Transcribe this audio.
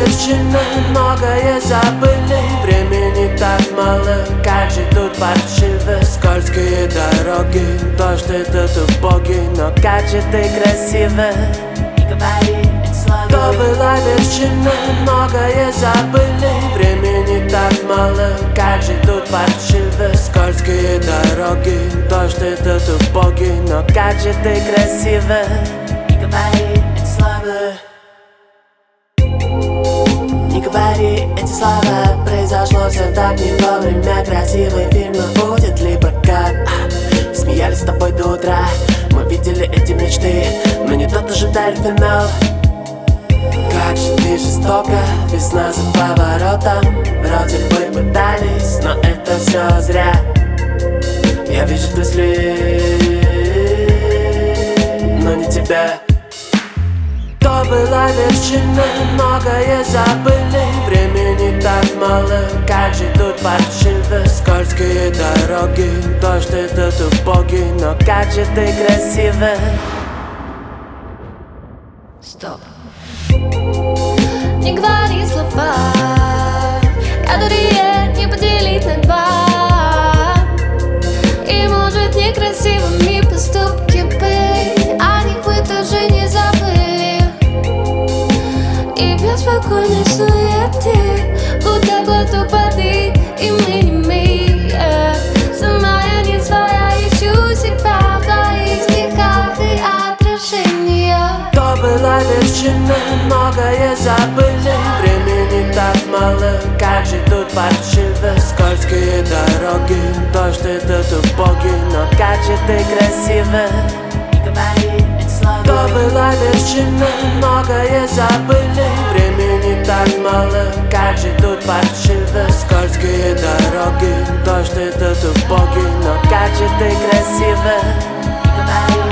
вершины, многое забыли. Времени так мало, как же тут паршиво. Скользкие дороги, дождь этот убогий, но как же ты красиво. То была вершина, многое забыли. Времени так мало, как же тут паршиво. Скользкие дороги, дождь этот убогий, но как же ты красиво. Не говори эти слова, произошло все так не вовремя. Красивый фильм, но будет ли прокат? Смеялись с тобой до утра, мы видели эти мечты, но не тот ожидали финал. Как же ты жестоко, весна за поворотом. Вроде бы пытались, но это все зря. Я вижу твой след, но не тебя. То была вершина, многое забыли. Времени так мало, как же тут паршиво. Скользкие дороги, дождь этот убогий, но как же ты красиво. Стоп. Не говори слова, которые не поделить на два. И может некрасивыми поступки были, о них вы тоже не забыли. И в беспокойной суете, будто глоток воды, и мы не мы. Сама я не своя, ищу себя в твоих стихах и отражениях. То была вершина, многое забыли. Времени так мало, как же тут паршиво. Скользкие дороги, дождь этот убогий, но как же ты красиво. То была вершина, многое забыли. Времени так мало, как же тут паршиво. Скользкие дороги, дождь этот убогий, но как же ты красиво.